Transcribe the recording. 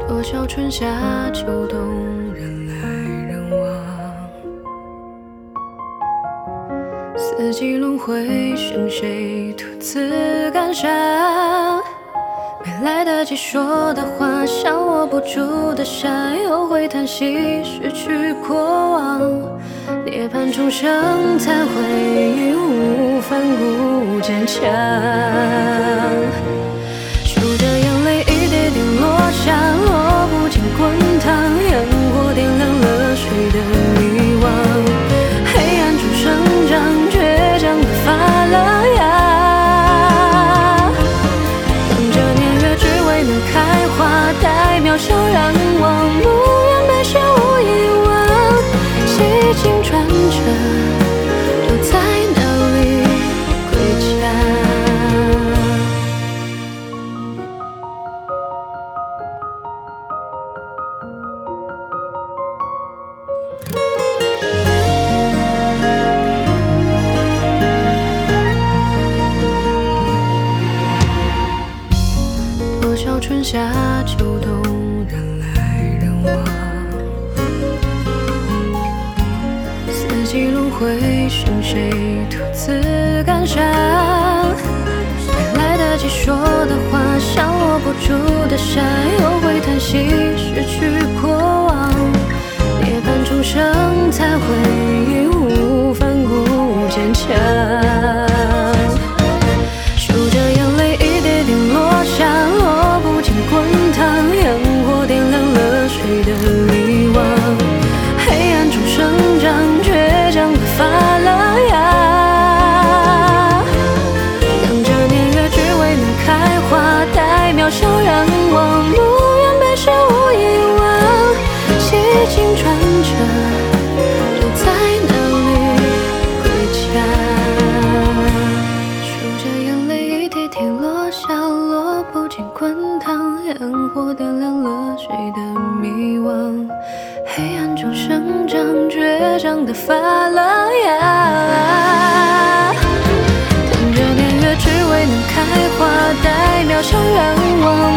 多少春夏秋冬，人来人往，四季轮回，剩谁独自感伤？没来得及说的话，像握不住的沙，又会叹息失去过往。涅槃重生，才会义无反顾坚强。数着眼泪一点点落下，落不进滚烫，烟火点亮了谁的迷惘。黑暗中生长，倔强的发了芽。等着年月，只为能开花，待渺小然望，不愿被世无遗忘。细情转折，又在哪里归家？多少春夏秋冬，人来人往，四季轮回，剩谁独自感伤？没来得及说的话，像握不住的沙，又会叹息失去过往。涅槃重生，才会义无反顾坚强。数着眼泪一点点落下，落不进滚烫，烟火点亮了谁的迷惘。黑暗中生长，倔强的发了芽。等着年月，只为能开花，待渺小然望，不愿被世无遗忘。细情转折，又在哪里归家？数着眼泪一滴滴落下，落不进滚烫，烟火点亮了谁的迷惘。黑暗中生长，倔强的发了芽。等着年月，只为能开花，待渺小然望。